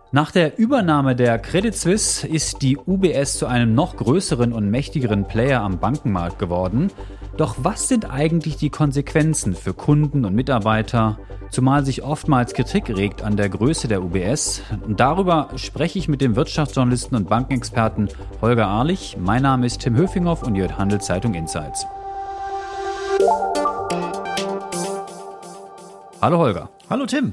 Nach der Übernahme der Credit Suisse ist die UBS zu einem noch größeren und mächtigeren Player am Bankenmarkt geworden. Doch was sind eigentlich die Konsequenzen für Kunden und Mitarbeiter, zumal sich oftmals Kritik regt an der Größe der UBS? Und darüber spreche ich mit dem Wirtschaftsjournalisten und Bankenexperten Holger Ahrlich. Mein Name ist Tim Höfinghoff und ihr hört Handelszeitung Insights. Hallo Holger. Hallo Tim.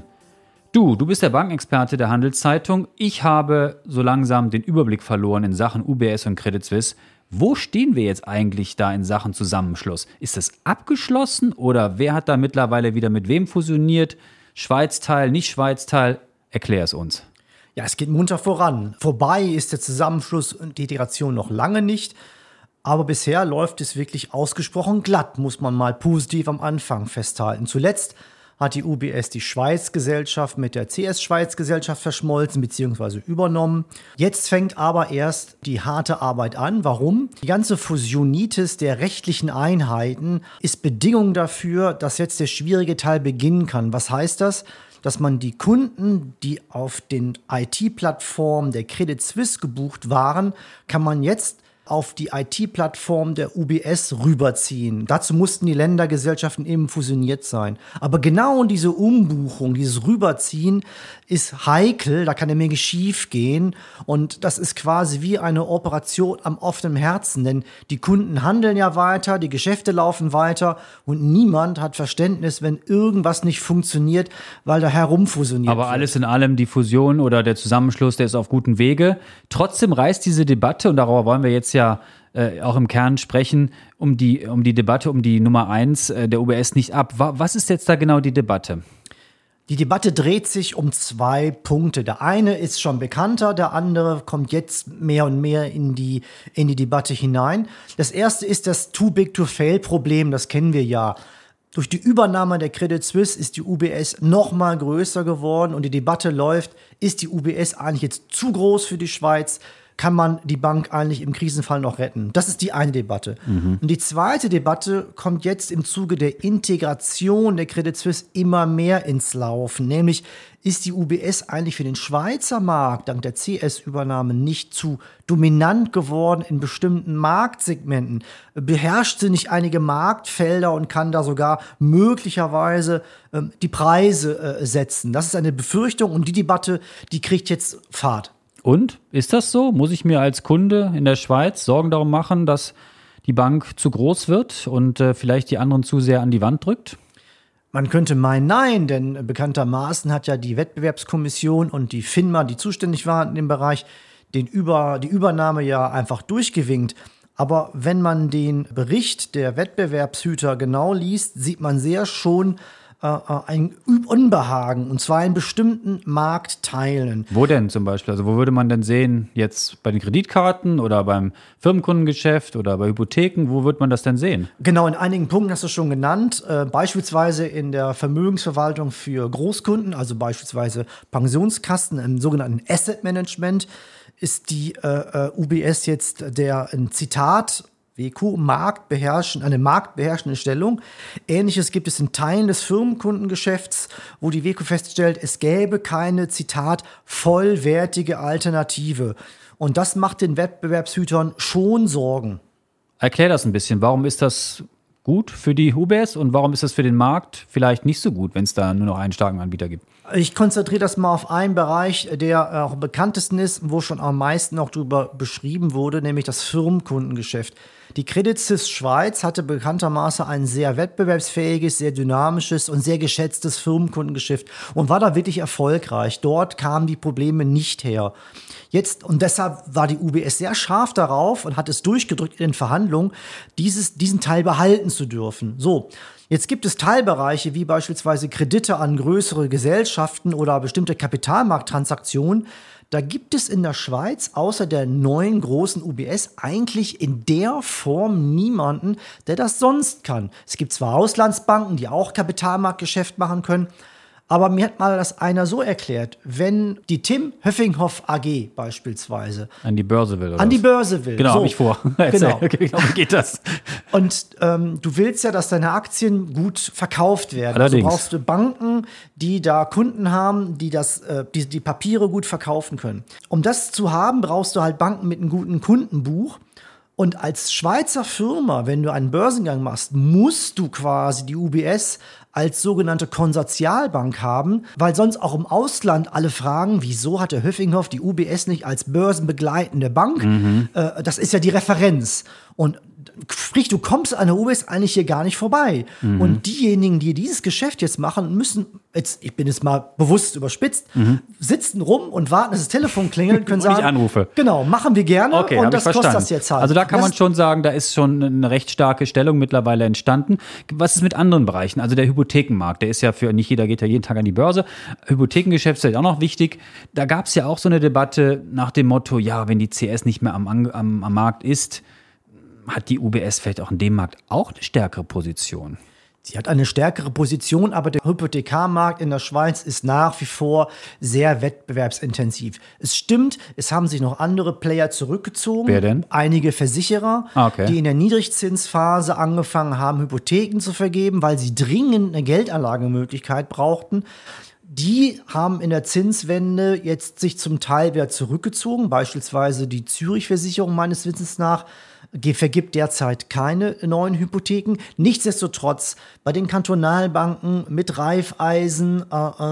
Du bist der Bankenexperte der Handelszeitung. Ich habe so langsam den Überblick verloren in Sachen UBS und Credit Suisse. Wo stehen wir jetzt eigentlich da in Sachen Zusammenschluss? Ist das abgeschlossen oder wer hat da mittlerweile wieder mit wem fusioniert? Schweizteil, nicht Schweizteil? Erklär es uns. Ja, es geht munter voran. Vorbei ist der Zusammenschluss und die Integration noch lange nicht. Aber bisher läuft es wirklich ausgesprochen glatt, muss man mal positiv am Anfang festhalten. Zuletzt hat die UBS die Schweiz-Gesellschaft mit der CS-Schweiz-Gesellschaft verschmolzen bzw. übernommen. Jetzt fängt aber erst die harte Arbeit an. Warum? Die ganze Fusionitis der rechtlichen Einheiten ist Bedingung dafür, dass jetzt der schwierige Teil beginnen kann. Was heißt das? Dass man die Kunden, die auf den IT-Plattformen der Credit Suisse gebucht waren, kann man jetzt auf die IT-Plattform der UBS rüberziehen. Dazu mussten die Ländergesellschaften eben fusioniert sein. Aber genau diese Umbuchung, dieses Rüberziehen ist heikel, da kann eine Menge schief gehen. Und das ist quasi wie eine Operation am offenen Herzen, denn die Kunden handeln ja weiter, die Geschäfte laufen weiter und niemand hat Verständnis, wenn irgendwas nicht funktioniert, weil da herumfusioniert wird. Aber alles in allem, die Fusion oder der Zusammenschluss, der ist auf gutem Wege. Trotzdem reißt diese Debatte, und darüber wollen wir jetzt ja auch im Kern sprechen, um die Debatte um die Nummer 1 der UBS nicht ab. Was ist jetzt da genau die Debatte? Die Debatte dreht sich um 2 Punkte. Der eine ist schon bekannter, der andere kommt jetzt mehr und mehr in die Debatte hinein. Das erste ist das Too-Big-to-Fail-Problem, das kennen wir ja. Durch die Übernahme der Credit Suisse ist die UBS noch mal größer geworden und die Debatte läuft, ist die UBS eigentlich jetzt zu groß für die Schweiz? Kann man die Bank eigentlich im Krisenfall noch retten? Das ist die eine Debatte. Und die zweite Debatte kommt jetzt im Zuge der Integration der Credit Suisse immer mehr ins Laufen. Nämlich, ist die UBS eigentlich für den Schweizer Markt dank der CS-Übernahme nicht zu dominant geworden in bestimmten Marktsegmenten? Beherrscht sie nicht einige Marktfelder und kann da sogar möglicherweise die Preise setzen? Das ist eine Befürchtung und die Debatte, die kriegt jetzt Fahrt. Und? Ist das so? Muss ich mir als Kunde in der Schweiz Sorgen darum machen, dass die Bank zu groß wird und vielleicht die anderen zu sehr an die Wand drückt? Man könnte meinen, nein, denn bekanntermaßen hat ja die Wettbewerbskommission und die FINMA, die zuständig waren in dem Bereich, die Übernahme ja einfach durchgewinkt. Aber wenn man den Bericht der Wettbewerbshüter genau liest, sieht man sehr schon ein Unbehagen, und zwar in bestimmten Marktteilen. Wo denn zum Beispiel? Also wo würde man denn sehen, jetzt bei den Kreditkarten oder beim Firmenkundengeschäft oder bei Hypotheken, wo wird man das denn sehen? Genau, in einigen Punkten hast du schon genannt, beispielsweise in der Vermögensverwaltung für Großkunden, also beispielsweise Pensionskassen im sogenannten Asset Management, ist die UBS jetzt ein Zitat, WQ, eine marktbeherrschende Stellung. Ähnliches gibt es in Teilen des Firmenkundengeschäfts, wo die WQ feststellt, es gäbe keine, Zitat, vollwertige Alternative. Und das macht den Wettbewerbshütern schon Sorgen. Erklär das ein bisschen. Warum ist das gut für die UBS und warum ist das für den Markt vielleicht nicht so gut, wenn es da nur noch einen starken Anbieter gibt? Ich konzentriere das mal auf einen Bereich, der auch am bekanntesten ist, wo schon am meisten auch darüber beschrieben wurde, nämlich das Firmenkundengeschäft. Die Credit Suisse Schweiz hatte bekanntermaßen ein sehr wettbewerbsfähiges, sehr dynamisches und sehr geschätztes Firmenkundengeschäft und war da wirklich erfolgreich. Dort kamen die Probleme nicht her. Und deshalb war die UBS sehr scharf darauf und hat es durchgedrückt in den Verhandlungen, diesen Teil behalten zu dürfen. So, jetzt gibt es Teilbereiche wie beispielsweise Kredite an größere Gesellschaften oder bestimmte Kapitalmarkttransaktionen. Da gibt es in der Schweiz außer der neuen großen UBS eigentlich in der Form niemanden, der das sonst kann. Es gibt zwar Auslandsbanken, die auch Kapitalmarktgeschäft machen können, Aber mir hat mal das einer so erklärt, wenn die Tim Höffinghoff AG beispielsweise an die Börse will. An die Börse will. Genau, so. habe ich vor. Genau. Wie geht das? Und du willst ja, dass deine Aktien gut verkauft werden. Allerdings. Also brauchst du Banken, die da Kunden haben, die die Papiere gut verkaufen können. Um das zu haben, brauchst du halt Banken mit einem guten Kundenbuch. Und als Schweizer Firma, wenn du einen Börsengang machst, musst du quasi die UBS als sogenannte Konsortialbank haben, weil sonst auch im Ausland alle fragen, wieso hat der Höffinghoff die UBS nicht als börsenbegleitende Bank? Das ist ja die Referenz. Und sprich, du kommst an der UBS eigentlich hier gar nicht vorbei. Und diejenigen, die dieses Geschäft jetzt machen, müssen, ich bin jetzt mal bewusst überspitzt, sitzen rum und warten, dass das Telefon klingelt und können sagen, ich anrufe. Genau, machen wir gerne Okay, und das kostet das jetzt halt. Also da kann man schon sagen, da ist schon eine recht starke Stellung mittlerweile entstanden. Was ist mit anderen Bereichen? Also der Hypothekenmarkt, der ist ja für nicht jeder geht ja jeden Tag an die Börse. Hypothekengeschäft ist ja auch noch wichtig. Da gab es ja auch so eine Debatte nach dem Motto, ja, wenn die CS nicht mehr am Markt ist, hat die UBS vielleicht auch in dem Markt auch eine stärkere Position? Sie hat eine stärkere Position, aber der Hypothekarmarkt in der Schweiz ist nach wie vor sehr wettbewerbsintensiv. Es stimmt, es haben sich noch andere Player zurückgezogen. Wer denn? Einige Versicherer, Okay. die in der Niedrigzinsphase angefangen haben, Hypotheken zu vergeben, weil sie dringend eine Geldanlagemöglichkeit brauchten. Die haben in der Zinswende jetzt sich zum Teil wieder zurückgezogen. Beispielsweise die Zürich-Versicherung meines Wissens nach vergibt derzeit keine neuen Hypotheken. Nichtsdestotrotz, bei den Kantonalbanken mit Raiffeisen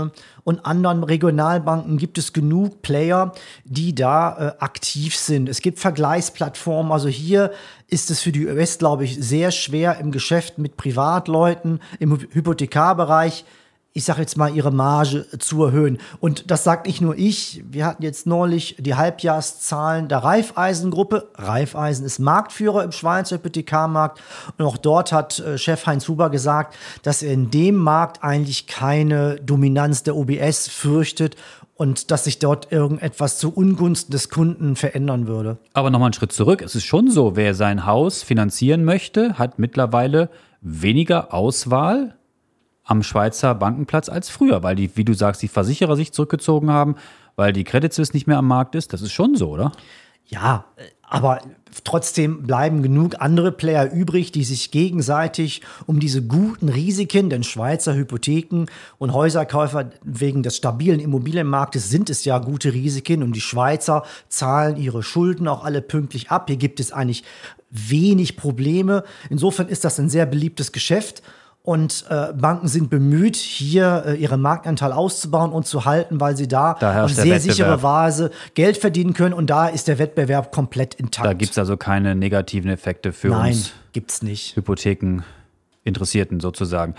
und anderen Regionalbanken gibt es genug Player, die da aktiv sind. Es gibt Vergleichsplattformen. Also hier ist es für die US, glaube ich, sehr schwer im Geschäft mit Privatleuten im Hypothekarbereich, ich sage jetzt mal, ihre Marge zu erhöhen. Und das sagt nicht nur ich. Wir hatten jetzt neulich die Halbjahreszahlen der Raiffeisen-Gruppe. Raiffeisen ist Marktführer im Schweizer Hypothekarmarkt. Und auch dort hat Chef Heinz Huber gesagt, dass er in dem Markt eigentlich keine Dominanz der UBS fürchtet und dass sich dort irgendetwas zu Ungunsten des Kunden verändern würde. Aber nochmal einen Schritt zurück. Es ist schon so, wer sein Haus finanzieren möchte, hat mittlerweile weniger Auswahl am Schweizer Bankenplatz als früher, weil die, wie du sagst, die Versicherer sich zurückgezogen haben, weil die Credit Suisse nicht mehr am Markt ist. Das ist schon so, oder? Ja, aber trotzdem bleiben genug andere Player übrig, die sich gegenseitig um diese guten Risiken, denn Schweizer Hypotheken und Häuserkäufer wegen des stabilen Immobilienmarktes sind es ja gute Risiken und die Schweizer zahlen ihre Schulden auch alle pünktlich ab. Hier gibt es eigentlich wenig Probleme. Insofern ist das ein sehr beliebtes Geschäft. Und Banken sind bemüht, hier ihren Marktanteil auszubauen und zu halten, weil sie da auf sehr sichere Weise Geld verdienen können. Und da ist der Wettbewerb komplett intakt. Da gibt es also keine negativen Effekte für uns. Nein, gibt's nicht. Hypothekeninteressierten sozusagen.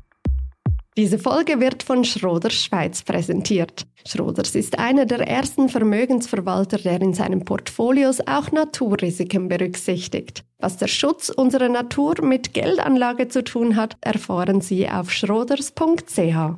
Diese Folge wird von Schroders Schweiz präsentiert. Schroders ist einer der ersten Vermögensverwalter, der in seinen Portfolios auch Naturrisiken berücksichtigt. Was der Schutz unserer Natur mit Geldanlage zu tun hat, erfahren Sie auf schroders.ch.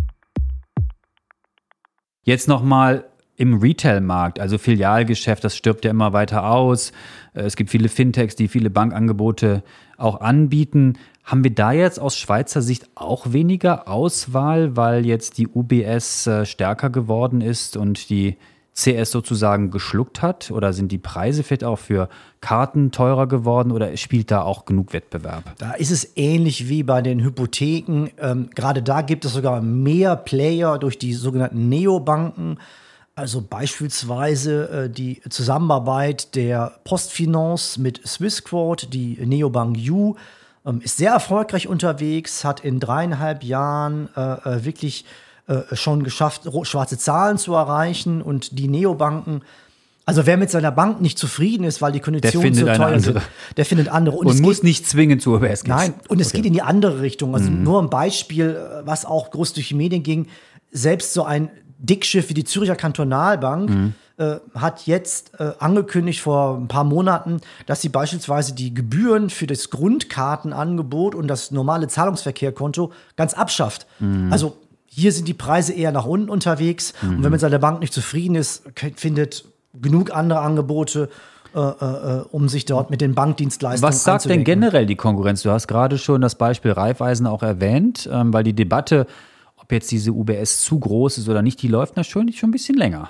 Jetzt nochmal im Retail-Markt, also Filialgeschäft, das stirbt ja immer weiter aus. Es gibt viele Fintechs, die viele Bankangebote auch anbieten. Haben wir da jetzt aus Schweizer Sicht auch weniger Auswahl, weil jetzt die UBS stärker geworden ist und die CS sozusagen geschluckt hat? Oder sind die Preise vielleicht auch für Karten teurer geworden oder spielt da auch genug Wettbewerb? Da ist es ähnlich wie bei den Hypotheken. Gerade da gibt es sogar mehr Player durch die sogenannten Neobanken. Also beispielsweise die Zusammenarbeit der Postfinance mit Swissquote, die Neobank U, ist sehr erfolgreich unterwegs, hat in 3,5 Jahren wirklich schon geschafft, schwarze Zahlen zu erreichen. Und die Neobanken, also wer mit seiner Bank nicht zufrieden ist, weil die Konditionen so teuer sind, der findet andere. Und muss nicht zwingend zur UBS gehen. Nein, und es geht in die andere Richtung. Also nur ein Beispiel, was auch groß durch die Medien ging. Selbst so ein Dickschiff wie die Zürcher Kantonalbank hat jetzt angekündigt vor ein paar Monaten, dass sie beispielsweise die Gebühren für das Grundkartenangebot und das normale Zahlungsverkehrkonto ganz abschafft. Also hier sind die Preise eher nach unten unterwegs. Und wenn man mit seiner Bank nicht zufrieden ist, findet genug andere Angebote, um sich dort mit den Bankdienstleistungen Was sagt denn generell die Konkurrenz? Du hast gerade schon das Beispiel Raiffeisen auch erwähnt, weil die Debatte, ob jetzt diese UBS zu groß ist oder nicht, die läuft natürlich schon ein bisschen länger.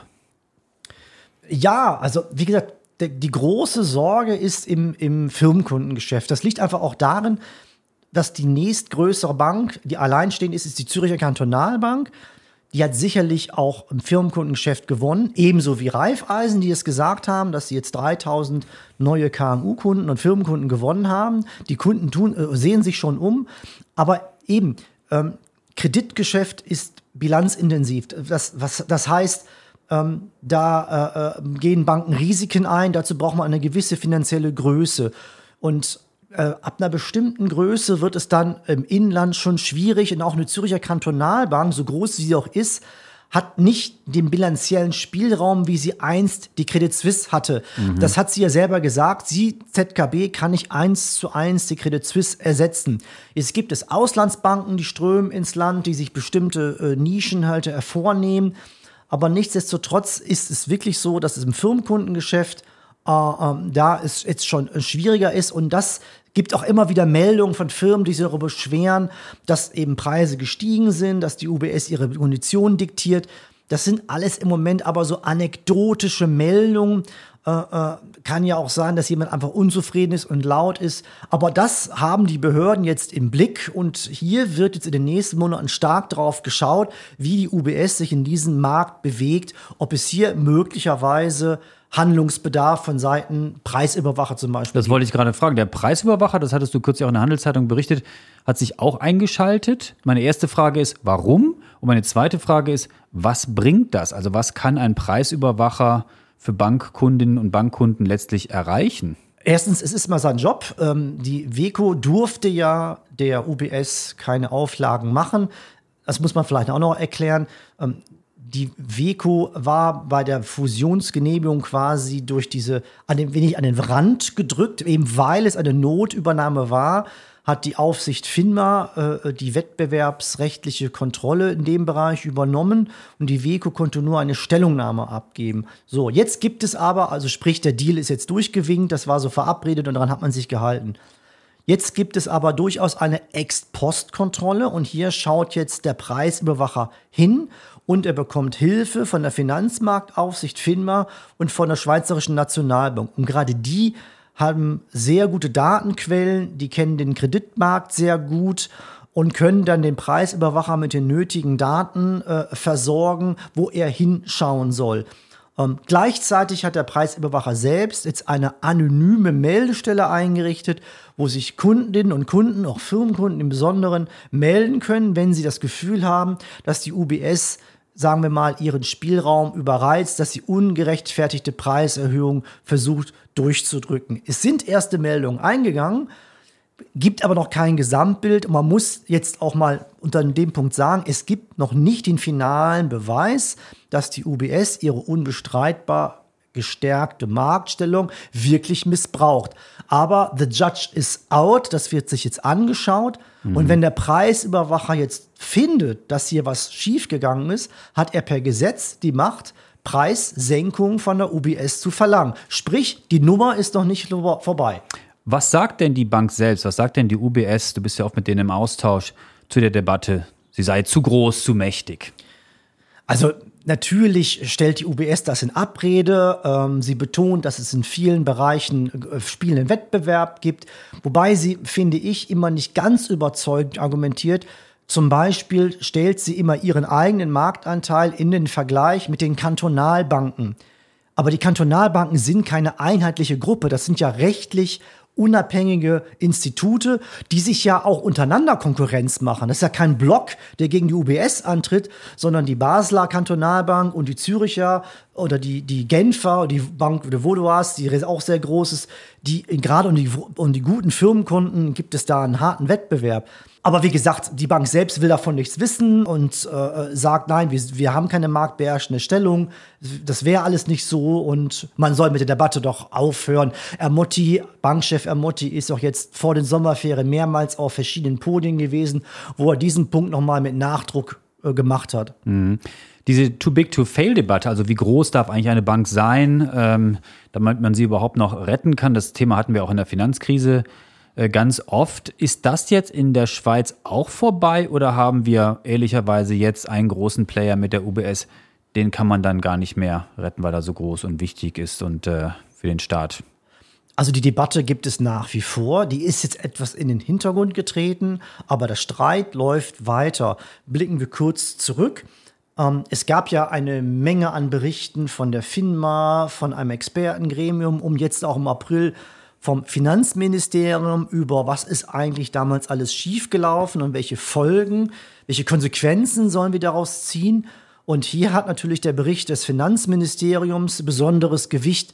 Ja, also wie gesagt, die große Sorge ist im Firmenkundengeschäft. Das liegt einfach auch darin, dass die nächstgrößere Bank, die alleinstehend ist die Zürcher Kantonalbank. Die hat sicherlich auch im Firmenkundengeschäft gewonnen, ebenso wie Raiffeisen, die es gesagt haben, dass sie jetzt 3000 neue KMU-Kunden und Firmenkunden gewonnen haben. Die Kunden sehen sich schon um, aber eben, Kreditgeschäft ist bilanzintensiv. Das heißt, da gehen Banken Risiken ein, dazu braucht man eine gewisse finanzielle Größe. Und ab einer bestimmten Größe wird es dann im Inland schon schwierig. Und auch eine Zürcher Kantonalbank, so groß wie sie auch ist, hat nicht den bilanziellen Spielraum, wie sie einst die Credit Suisse hatte. Das hat sie ja selber gesagt. Sie, ZKB, kann nicht 1:1 die Credit Suisse ersetzen. Jetzt gibt es Auslandsbanken, die strömen ins Land, die sich bestimmte Nischen halt hervornehmen. Aber nichtsdestotrotz ist es wirklich so, dass es im Firmenkundengeschäft da es jetzt schon schwieriger ist. Und das gibt auch immer wieder Meldungen von Firmen, die sich darüber beschweren, dass eben Preise gestiegen sind, dass die UBS ihre Konditionen diktiert. Das sind alles im Moment aber so anekdotische Meldungen. Kann ja auch sein, dass jemand einfach unzufrieden ist und laut ist. Aber das haben die Behörden jetzt im Blick. Und hier wird jetzt in den nächsten Monaten stark darauf geschaut, wie die UBS sich in diesem Markt bewegt, ob es hier möglicherweise Handlungsbedarf von Seiten Preisüberwacher zum Beispiel. Das wollte ich gerade fragen. Der Preisüberwacher, das hattest du kürzlich auch in der Handelszeitung berichtet, hat sich auch eingeschaltet. Meine erste Frage ist, warum? Und meine zweite Frage ist, was bringt das? Also was kann ein Preisüberwacher für Bankkundinnen und Bankkunden letztlich erreichen? Erstens, es ist mal sein Job. Die WEKO durfte ja der UBS keine Auflagen machen. Das muss man vielleicht auch noch erklären. Die WEKO war bei der Fusionsgenehmigung quasi durch wenig an den Rand gedrückt, eben weil es eine Notübernahme war, hat die Aufsicht FINMA die wettbewerbsrechtliche Kontrolle in dem Bereich übernommen und die WEKO konnte nur eine Stellungnahme abgeben. So, jetzt gibt es aber, also sprich, der Deal ist jetzt durchgewinkt, das war so verabredet und daran hat man sich gehalten. Jetzt gibt es aber durchaus eine Ex-Post-Kontrolle und hier schaut jetzt der Preisüberwacher hin und er bekommt Hilfe von der Finanzmarktaufsicht FINMA und von der Schweizerischen Nationalbank. Und gerade die haben sehr gute Datenquellen, die kennen den Kreditmarkt sehr gut und können dann den Preisüberwacher mit den nötigen Daten versorgen, wo er hinschauen soll. Gleichzeitig hat der Preisüberwacher selbst jetzt eine anonyme Meldestelle eingerichtet, wo sich Kundinnen und Kunden, auch Firmenkunden im Besonderen, melden können, wenn sie das Gefühl haben, dass die UBS, sagen wir mal, ihren Spielraum überreizt, dass sie ungerechtfertigte Preiserhöhungen versucht durchzudrücken. Es sind erste Meldungen eingegangen, gibt aber noch kein Gesamtbild. Und man muss jetzt auch mal unter dem Punkt sagen, es gibt noch nicht den finalen Beweis, dass die UBS ihre unbestreitbar gestärkte Marktstellung wirklich missbraucht. Aber the judge is out, das wird sich jetzt angeschaut. Und wenn der Preisüberwacher jetzt findet, dass hier was schiefgegangen ist, hat er per Gesetz die Macht, Preissenkungen von der UBS zu verlangen. Sprich, die Nummer ist noch nicht vorbei. Was sagt denn die Bank selbst? Was sagt denn die UBS? Du bist ja oft mit denen im Austausch zu der Debatte. Sie sei zu groß, zu mächtig. Also natürlich stellt die UBS das in Abrede. Sie betont, dass es in vielen Bereichen spielenden Wettbewerb gibt. Wobei sie, finde ich, immer nicht ganz überzeugend argumentiert. Zum Beispiel stellt sie immer ihren eigenen Marktanteil in den Vergleich mit den Kantonalbanken. Aber die Kantonalbanken sind keine einheitliche Gruppe. Das sind ja rechtlich unabhängige Institute, die sich ja auch untereinander Konkurrenz machen. Das ist ja kein Block, der gegen die UBS antritt, sondern die Basler Kantonalbank und die Züricher oder die Genfer, die Banque de Vaudoise, die auch sehr groß ist, gerade um die guten Firmenkunden gibt es da einen harten Wettbewerb. Aber wie gesagt, die Bank selbst will davon nichts wissen und sagt, nein, wir haben keine marktbeherrschende Stellung, das wäre alles nicht so und man soll mit der Debatte doch aufhören. Bankchef Ermotti ist auch jetzt vor den Sommerferien mehrmals auf verschiedenen Podien gewesen, wo er diesen Punkt nochmal mit Nachdruck gemacht hat. Mhm. Diese Too-Big-to-Fail-Debatte, also wie groß darf eigentlich eine Bank sein, damit man sie überhaupt noch retten kann, das Thema hatten wir auch in der Finanzkrise ganz oft. Ist das jetzt in der Schweiz auch vorbei oder haben wir ehrlicherweise jetzt einen großen Player mit der UBS, den kann man dann gar nicht mehr retten, weil er so groß und wichtig ist und für den Staat? Also die Debatte gibt es nach wie vor. Die ist jetzt etwas in den Hintergrund getreten, aber der Streit läuft weiter. Blicken wir kurz zurück. Es gab ja eine Menge an Berichten von der FINMA, von einem Expertengremium, jetzt auch im April vom Finanzministerium über, was ist eigentlich damals alles schiefgelaufen und welche Folgen, welche Konsequenzen sollen wir daraus ziehen. Und hier hat natürlich der Bericht des Finanzministeriums besonderes Gewicht.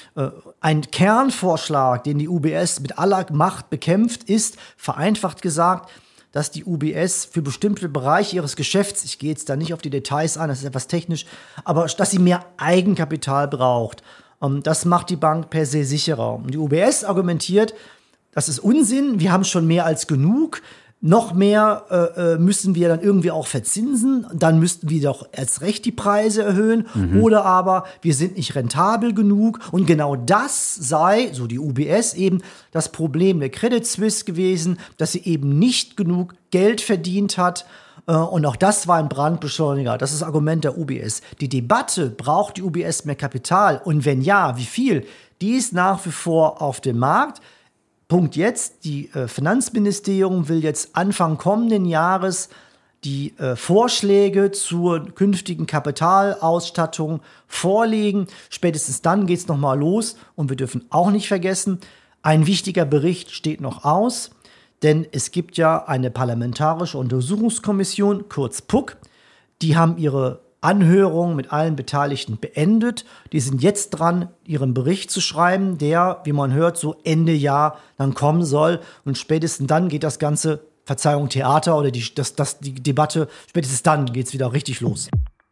Ein Kernvorschlag, den die UBS mit aller Macht bekämpft, ist, vereinfacht gesagt, dass die UBS für bestimmte Bereiche ihres Geschäfts, ich gehe jetzt da nicht auf die Details ein, das ist etwas technisch, aber dass sie mehr Eigenkapital braucht. Das macht die Bank per se sicherer. Und die UBS argumentiert, das ist Unsinn, wir haben schon mehr als genug. Noch mehr müssen wir dann irgendwie auch verzinsen. Dann müssten wir doch erst recht die Preise erhöhen. Oder aber wir sind nicht rentabel genug. Und genau das sei, so die UBS eben, das Problem der Credit Suisse gewesen, dass sie eben nicht genug Geld verdient hat. Und auch das war ein Brandbeschleuniger. Das ist das Argument der UBS. Die Debatte, braucht die UBS mehr Kapital? Und wenn ja, wie viel? Die ist nach wie vor auf dem Markt. Punkt jetzt, die Finanzministerium will jetzt Anfang kommenden Jahres die Vorschläge zur künftigen Kapitalausstattung vorlegen. Spätestens dann geht es nochmal los. Und wir dürfen auch nicht vergessen, ein wichtiger Bericht steht noch aus. Denn es gibt ja eine parlamentarische Untersuchungskommission, kurz PUC. Die haben ihre Anhörung mit allen Beteiligten beendet. Die sind jetzt dran, ihren Bericht zu schreiben, der, wie man hört, so Ende Jahr dann kommen soll. Und spätestens dann geht das ganze, Verzeihung, Theater oder die Debatte, spätestens dann geht es wieder richtig los.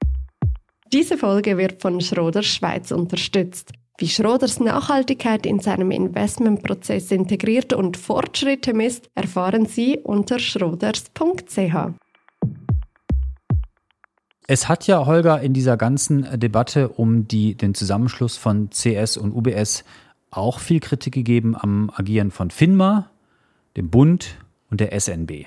Diese Folge wird von Schroders Schweiz unterstützt. Wie Schroders Nachhaltigkeit in seinem Investmentprozess integriert und Fortschritte misst, erfahren Sie unter schroders.ch. Es hat ja, Holger, in dieser ganzen Debatte um den Zusammenschluss von CS und UBS auch viel Kritik gegeben am Agieren von FINMA, dem Bund und der SNB.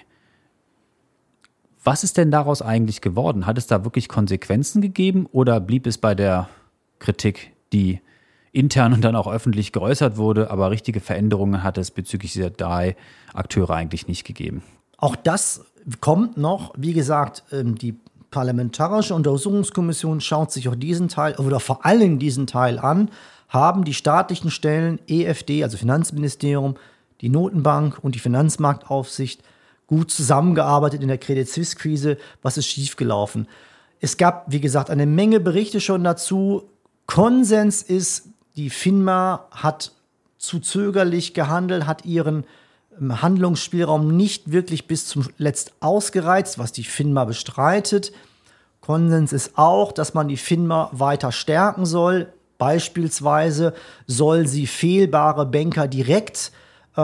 Was ist denn daraus eigentlich geworden? Hat es da wirklich Konsequenzen gegeben oder blieb es bei der Kritik, die intern und dann auch öffentlich geäußert wurde, aber richtige Veränderungen hat es bezüglich dieser drei Akteure eigentlich nicht gegeben? Auch das kommt noch. Wie gesagt, die Parlamentarische Untersuchungskommission schaut sich auch diesen Teil oder vor allem diesen Teil an. Haben die staatlichen Stellen, EFD, also Finanzministerium, die Notenbank und die Finanzmarktaufsicht gut zusammengearbeitet in der Credit Suisse-Krise? Was ist schiefgelaufen? Es gab, wie gesagt, eine Menge Berichte schon dazu. Konsens ist, die FINMA hat zu zögerlich gehandelt, hat ihren Handlungsspielraum nicht wirklich bis zum Letzt ausgereizt, was die FINMA bestreitet. Konsens ist auch, dass man die FINMA weiter stärken soll. Beispielsweise soll sie fehlbare Banker direkt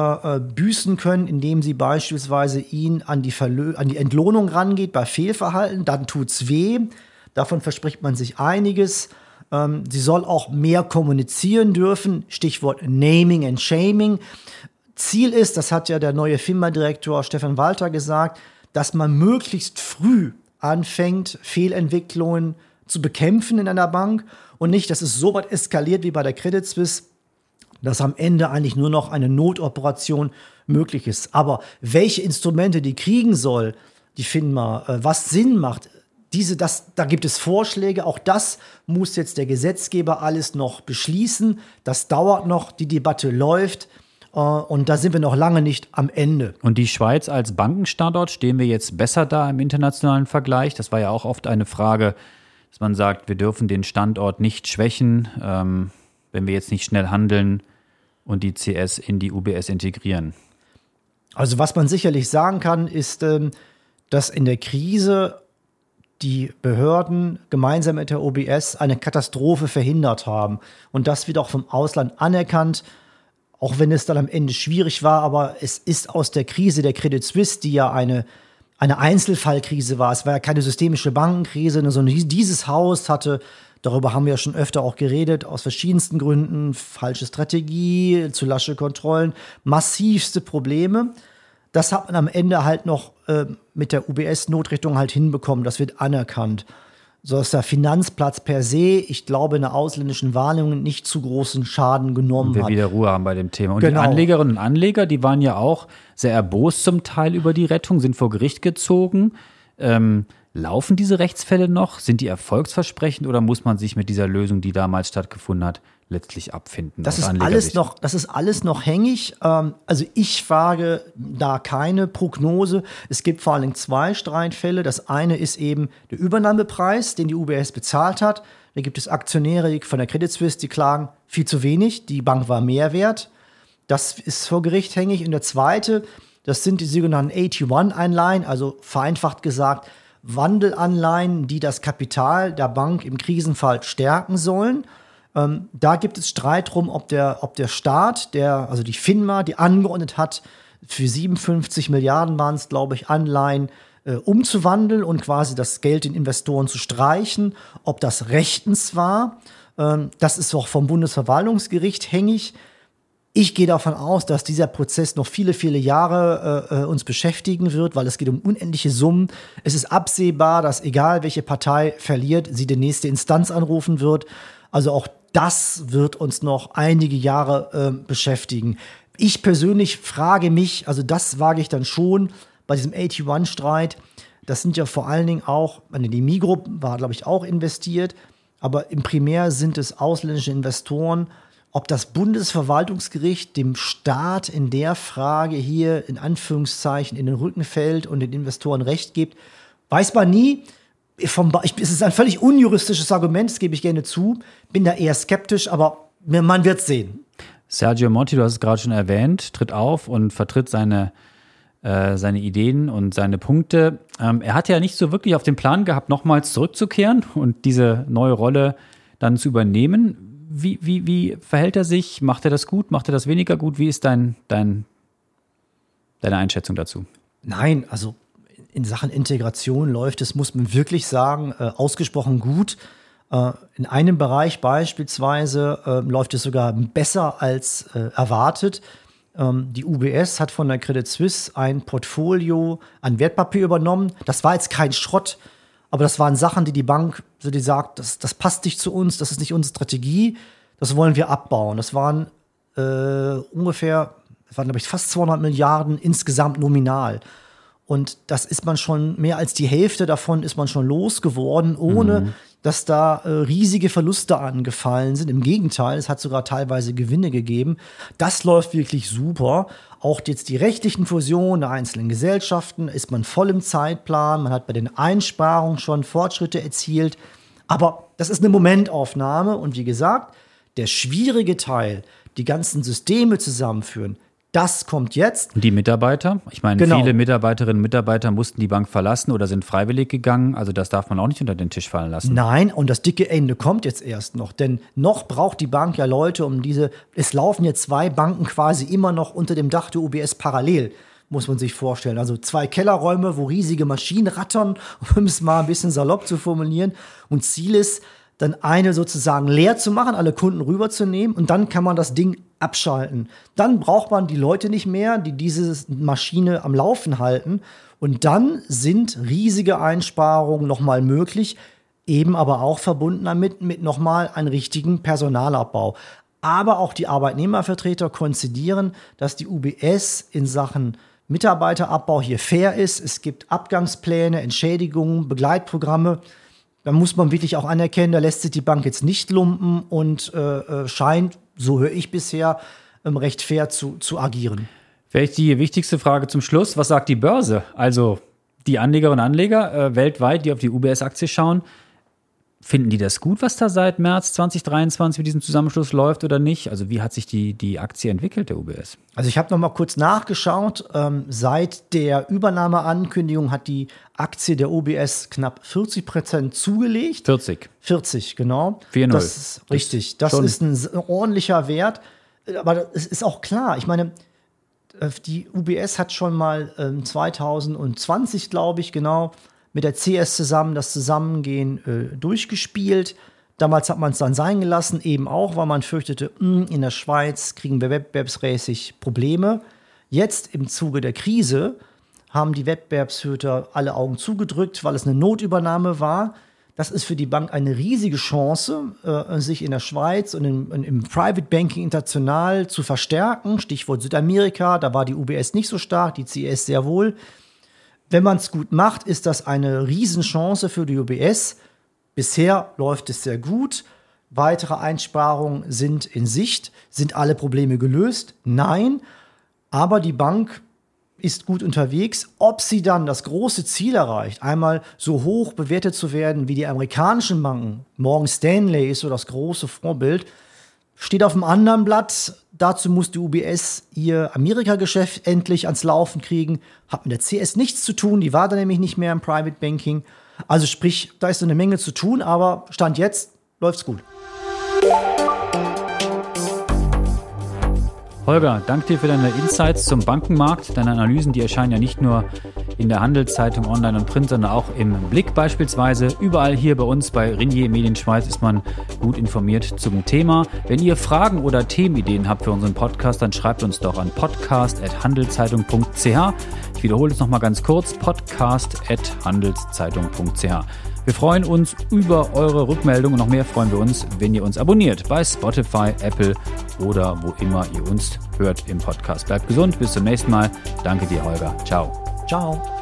büßen können, indem sie beispielsweise ihn an die Entlohnung rangeht bei Fehlverhalten. Dann tut's weh. Davon verspricht man sich einiges. Sie soll auch mehr kommunizieren dürfen. Stichwort Naming and Shaming. Ziel ist, das hat ja der neue FINMA-Direktor Stefan Walter gesagt, dass man möglichst früh anfängt, Fehlentwicklungen zu bekämpfen in einer Bank und nicht, dass es so weit eskaliert wie bei der Credit Suisse, dass am Ende eigentlich nur noch eine Notoperation möglich ist. Aber welche Instrumente die kriegen soll, die FINMA, was Sinn macht, da gibt es Vorschläge. Auch das muss jetzt der Gesetzgeber alles noch beschließen. Das dauert noch, die Debatte läuft. Und da sind wir noch lange nicht am Ende. Und die Schweiz als Bankenstandort, stehen wir jetzt besser da im internationalen Vergleich? Das war ja auch oft eine Frage, dass man sagt, wir dürfen den Standort nicht schwächen, wenn wir jetzt nicht schnell handeln und die CS in die UBS integrieren. Also was man sicherlich sagen kann, ist, dass in der Krise die Behörden gemeinsam mit der UBS eine Katastrophe verhindert haben. Und das wird auch vom Ausland anerkannt. Auch wenn es dann am Ende schwierig war, aber es ist aus der Krise der Credit Suisse, die ja eine Einzelfallkrise war. Es war ja keine systemische Bankenkrise, sondern dieses Haus hatte Darüber haben wir ja schon öfter auch geredet, aus verschiedensten Gründen. Falsche Strategie, zu lasche Kontrollen, massivste Probleme. Das hat man am Ende halt noch mit der UBS-Notrichtung halt hinbekommen. Das wird anerkannt. So dass der Finanzplatz per se, ich glaube, in der ausländischen Wahrnehmung nicht zu großen Schaden genommen wir hat. wieder Ruhe haben bei dem Thema. Und Genau. Die Anlegerinnen und Anleger, die waren ja auch sehr erbost zum Teil über die Rettung, sind vor Gericht gezogen. Laufen diese Rechtsfälle noch? Sind die erfolgsversprechend oder muss man sich mit dieser Lösung, die damals stattgefunden hat, letztlich abfinden? Das ist alles noch hängig. Also ich wage da keine Prognose. Es gibt vor allem 2 Streitfälle. Das eine ist eben der Übernahmepreis, den die UBS bezahlt hat. Da gibt es Aktionäre von der Credit Suisse, die klagen, viel zu wenig. Die Bank war mehr wert. Das ist vor Gericht hängig. Und der zweite, das sind die sogenannten AT1-Einleihen, also vereinfacht gesagt Wandelanleihen, die das Kapital der Bank im Krisenfall stärken sollen. Da gibt es Streit drum, ob der Staat, also die FINMA, die angeordnet hat, für 57 Milliarden waren es, glaube ich, Anleihen umzuwandeln und quasi das Geld den Investoren zu streichen, ob das rechtens war. Das ist auch vom Bundesverwaltungsgericht hängig. Ich gehe davon aus, dass dieser Prozess noch viele, viele Jahre uns beschäftigen wird, weil es geht um unendliche Summen. Es ist absehbar, dass egal welche Partei verliert, sie die nächste Instanz anrufen wird. Also auch das wird uns noch einige Jahre beschäftigen. Ich persönlich frage mich, also das wage ich dann schon bei diesem AT1-Streit, das sind ja vor allen Dingen auch, die Migros war, glaube ich, auch investiert, aber im Primär sind es ausländische Investoren. Ob das Bundesverwaltungsgericht dem Staat in der Frage hier in Anführungszeichen in den Rücken fällt und den Investoren Recht gibt, weiß man nie. Es ist ein völlig unjuristisches Argument, das gebe ich gerne zu. Bin da eher skeptisch, aber man wird es sehen. Sergio Monti, du hast es gerade schon erwähnt, tritt auf und vertritt seine Ideen und seine Punkte. Er hat ja nicht so wirklich auf den Plan gehabt, nochmals zurückzukehren und diese neue Rolle dann zu übernehmen. Wie verhält er sich? Macht er das gut? Macht er das weniger gut? Wie ist deine Einschätzung dazu? Nein, also in Sachen Integration läuft es, muss man wirklich sagen, ausgesprochen gut. In einem Bereich beispielsweise läuft es sogar besser als erwartet. Die UBS hat von der Credit Suisse ein Portfolio an Wertpapier übernommen. Das war jetzt kein Schrott, aber das waren Sachen, die Bank, die sagt, das passt nicht zu uns, das ist nicht unsere Strategie, das wollen wir abbauen. Das waren glaube ich, fast 200 Milliarden insgesamt nominal. Und das ist man schon, mehr als die Hälfte davon ist man schon losgeworden, ohne dass da riesige Verluste angefallen sind. Im Gegenteil, es hat sogar teilweise Gewinne gegeben. Das läuft wirklich super. Auch jetzt die rechtlichen Fusionen der einzelnen Gesellschaften ist man voll im Zeitplan. Man hat bei den Einsparungen schon Fortschritte erzielt. Aber das ist eine Momentaufnahme. Und wie gesagt, der schwierige Teil, die ganzen Systeme zusammenführen, das kommt jetzt. Und die Mitarbeiter? Ich meine, Genau. Viele Mitarbeiterinnen und Mitarbeiter mussten die Bank verlassen oder sind freiwillig gegangen. Also das darf man auch nicht unter den Tisch fallen lassen. Nein, und das dicke Ende kommt jetzt erst noch. Denn noch braucht die Bank ja Leute, es laufen jetzt 2 Banken quasi immer noch unter dem Dach der UBS parallel, muss man sich vorstellen. Also 2 Kellerräume, wo riesige Maschinen rattern, um es mal ein bisschen salopp zu formulieren. Und Ziel ist, dann eine sozusagen leer zu machen, alle Kunden rüberzunehmen und dann kann man das Ding abschalten. Dann braucht man die Leute nicht mehr, die diese Maschine am Laufen halten und dann sind riesige Einsparungen nochmal möglich, eben aber auch verbunden damit mit nochmal einem richtigen Personalabbau. Aber auch die Arbeitnehmervertreter konzidieren, dass die UBS in Sachen Mitarbeiterabbau hier fair ist. Es gibt Abgangspläne, Entschädigungen, Begleitprogramme. Da muss man wirklich auch anerkennen, da lässt sich die Bank jetzt nicht lumpen und scheint, so höre ich bisher, recht fair zu agieren. Vielleicht die wichtigste Frage zum Schluss. Was sagt die Börse? Also die Anlegerinnen und Anleger weltweit, die auf die UBS-Aktie schauen, finden die das gut, was da seit März 2023 mit diesem Zusammenschluss läuft oder nicht? Also wie hat sich die Aktie entwickelt, der UBS? Also ich habe noch mal kurz nachgeschaut. Seit der Übernahmeankündigung hat die Aktie der UBS knapp 40% zugelegt. 40, genau. 4,0. Das ist richtig. Das ist ein ordentlicher Wert. Aber es ist auch klar, ich meine, die UBS hat schon mal 2020, glaube ich, genau, mit der CS zusammen das Zusammengehen durchgespielt. Damals hat man es dann sein gelassen, eben auch, weil man fürchtete, in der Schweiz kriegen wir wettbewerbsmäßig Probleme. Jetzt im Zuge der Krise haben die Wettbewerbshüter alle Augen zugedrückt, weil es eine Notübernahme war. Das ist für die Bank eine riesige Chance, sich in der Schweiz und im Private Banking international zu verstärken. Stichwort Südamerika, da war die UBS nicht so stark, die CS sehr wohl. Wenn man es gut macht, ist das eine Riesenchance für die UBS. Bisher läuft es sehr gut. Weitere Einsparungen sind in Sicht. Sind alle Probleme gelöst? Nein. Aber die Bank ist gut unterwegs. Ob sie dann das große Ziel erreicht, einmal so hoch bewertet zu werden wie die amerikanischen Banken, Morgan Stanley ist so das große Vorbild, steht auf dem anderen Blatt. Dazu muss die UBS ihr Amerika-Geschäft endlich ans Laufen kriegen. Hat mit der CS nichts zu tun, die war da nämlich nicht mehr im Private Banking. Also sprich, da ist so eine Menge zu tun, aber Stand jetzt läuft's gut. Holger, danke dir für deine Insights zum Bankenmarkt. Deine Analysen, die erscheinen ja nicht nur in der Handelszeitung, Online und Print, sondern auch im Blick beispielsweise. Überall hier bei uns bei Ringier Medien Schweiz ist man gut informiert zum Thema. Wenn ihr Fragen oder Themenideen habt für unseren Podcast, dann schreibt uns doch an podcast@handelszeitung.ch. Ich wiederhole es nochmal ganz kurz, podcast@handelszeitung.ch. Wir freuen uns über eure Rückmeldung und noch mehr freuen wir uns, wenn ihr uns abonniert bei Spotify, Apple oder wo immer ihr uns hört im Podcast. Bleibt gesund, bis zum nächsten Mal. Danke dir, Holger. Ciao. Ciao.